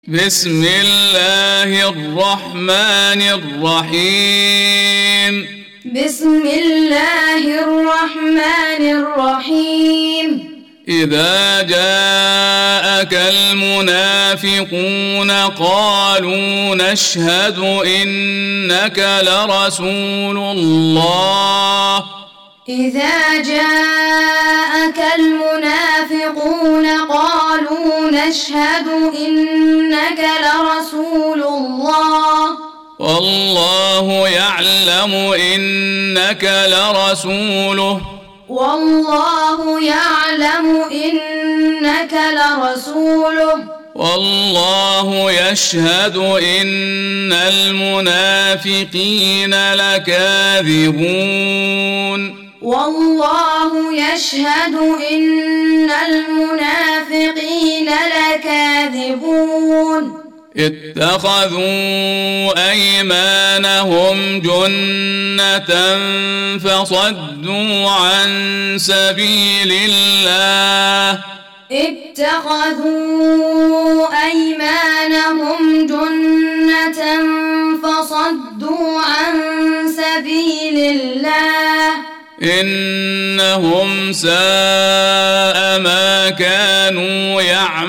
بسم الله الرحمن الرحيم بسم الله الرحمن الرحيم إذا جاءك المنافقون قالوا نشهد إنك لرسول الله إذا جاءك المنافقون قالوا نشهد إنك لرسول الله والله يعلم إنك لرسوله والله يعلم إنك لرسوله والله يشهد إن المنافقين لكاذبون والله يشهد إن المنافقين لكاذبون اتخذوا أيمانهم جنة فصدوا عن سبيل الله اتخذوا أيمانهم جنة فصدوا عن سبيل الله إنهم ساء ما كانوا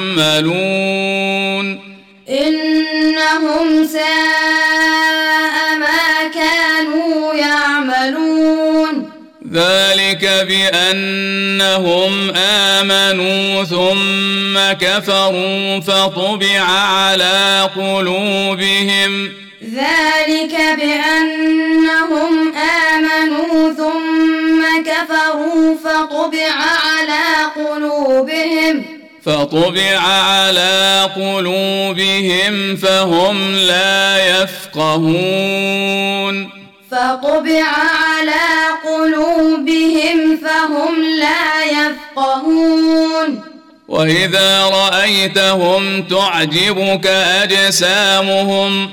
يعملون إنهم ساء ما كانوا يعملون ذلك بأنهم آمنوا ثم كفروا فطبع على قلوبهم ذلك بأنهم آمنوا ثم كفروا فطبع على قلوبهم فهم لا يفقهون فطبع على قلوبهم فهم لا يفقهون وإذا رأيتهم تعجبك أجسامهم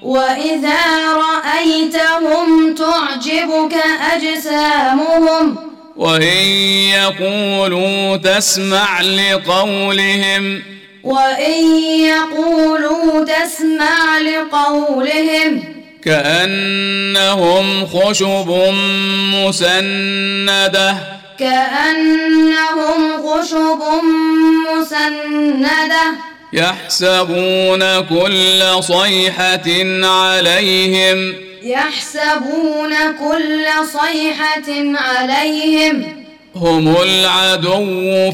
وإن يقولوا تسمع لقولهم كأنهم خشب مسندة يحسبون كل صيحة عليهم هم العدو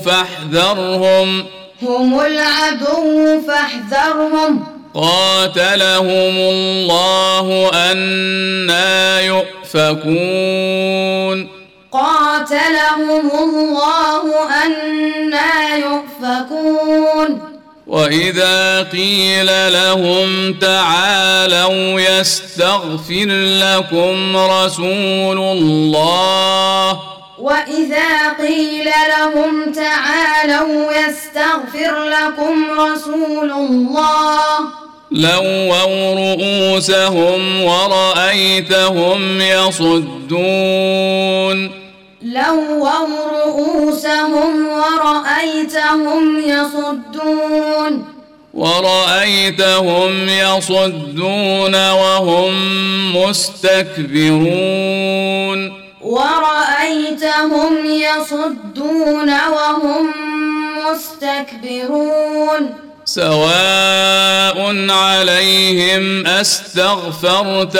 فاحذرهم قاتلهم الله أنى يؤفكون وإذا قيل لهم تعالوا يستغفر لكم رسول الله لووا رؤوسهم ورأيتهم يصدون وهم مستكبرون سواء عليهم أستغفرت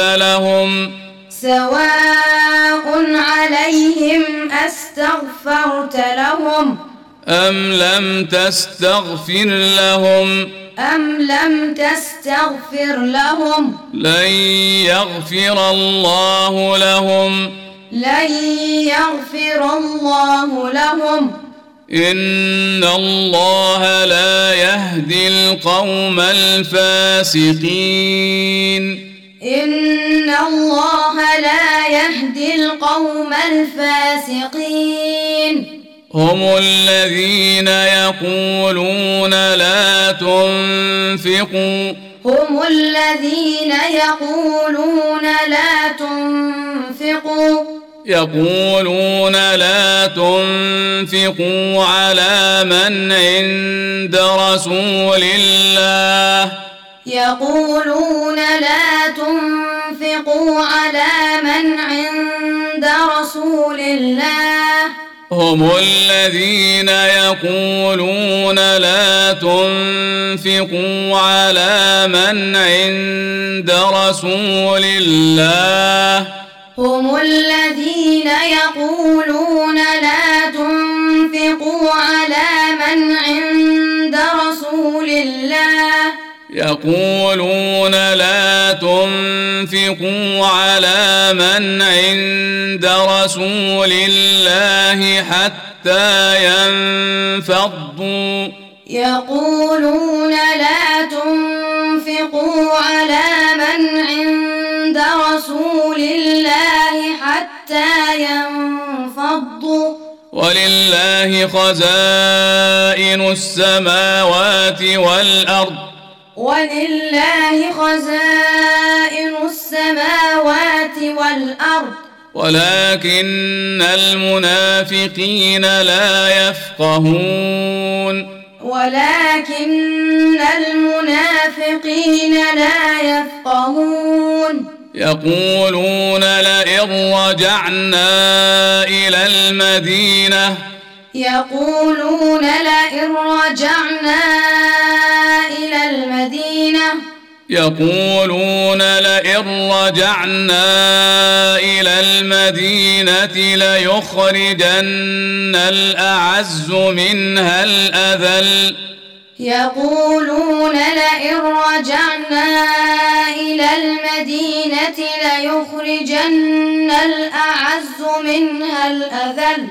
لهم أم لم تستغفر لهم لن يغفر الله لهم إن الله لا يهدي القوم الفاسقين هم الذين يقولون لا تنفقوا يقولون لا تنفقوا على من عند رسول الله يقولون لا تنفقوا على من عند رسول الله هم الذين يقولون لا تنفقوا على من عند رسول الله هم الذين يقولون لا تنفقوا على من عند رسول الله يقولون لا تنفقوا على من عند رسول الله حتى ينفضوا يقولون لا تنفقوا على من عند رسول الله حتى ينفضوا ولله خزائن السماوات والأرض ولله خزائن السماوات والأرض ولكن المنافقين لا يفقهون ولكن المنافقين لا يفقهون يقولون لئن رجعنا إلى المدينة يقولون لئن رجعنا إلى المدينة يقولون لئن رجعنا إلى المدينة ليخرجن الأعز منها الأذل يقولون لئن رجعنا إلى المدينة ليخرجن الأعز منها الأذل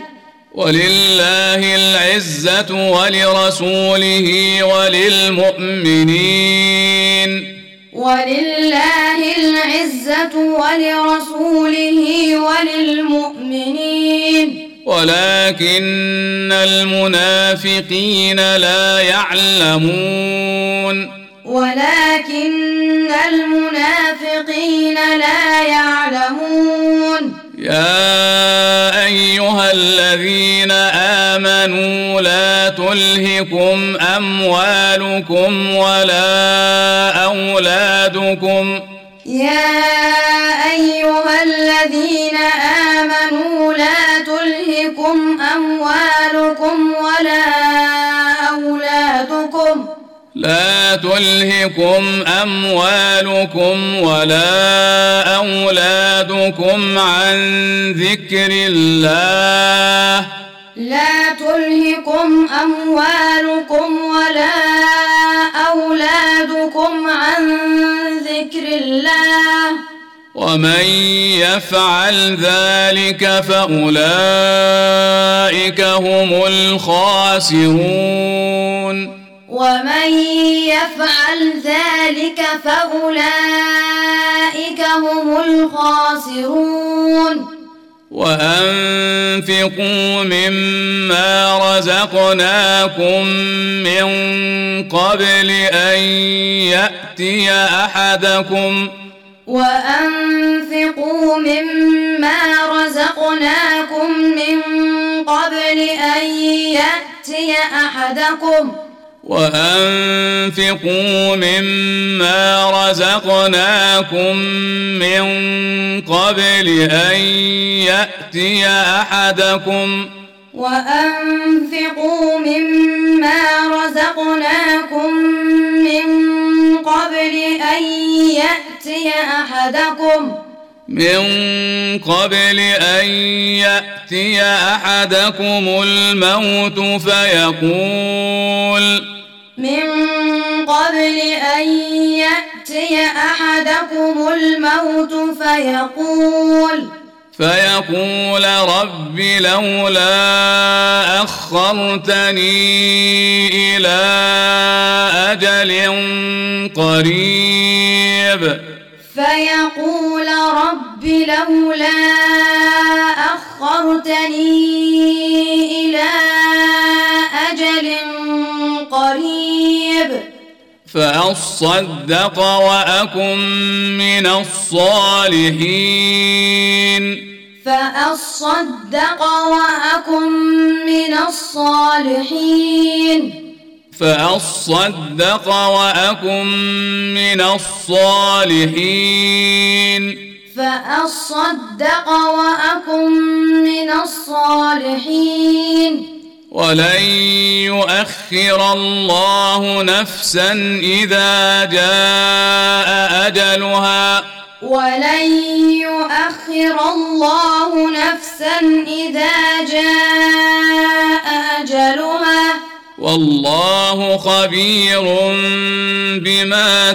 ولله العزة ولرسوله وللمؤمنين ولله العزة ولرسوله وللمؤمنين ولكن المنافقين لا يعلمون ولكن المنافقين لا يعلمون يا أيها الذين آمنوا لا تلهكم أموالكم ولا أولادكم يا أيها الذين آمنوا لا تلهكم أموالكم ولا أولادكم لا تلهكم أموالكم ولا أولادكم عن ذكر الله لا تلهكم أموالكم ولا أولادكم عن ذكر الله ومن يفعل ذلك فأولئك هم الخاسرون ومن يفعل ذلك فأولئك هم الخاسرون وأنفقوا مما رزقناكم من قبل أن يأتي أحدكم وأنفقوا مما رزقناكم من قبل أن يأتي أحدكم وأنفقوا مما رزقناكم من قبل أن يأتي أحدكم وأنفقوا مما رزقناكم من قبل أن يأتي أحدكم الموت فيقول رب لولا أخرتني إلى أجل قريب فيقول رب لولا أخرتني إلى أجل قريب فأصدق وأكن من الصالحين فأصدق وأكن من الصالحين فأصدق وأكن من الصالحين فأصدق وأكن من الصالحين ولن يؤخر الله نفسا إذا جاء أجلها ولن يؤخر الله نفسا إذا جاء أجلها والله خبير بما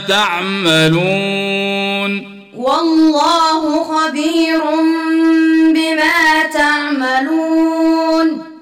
تعملون والله خبير بما تعملون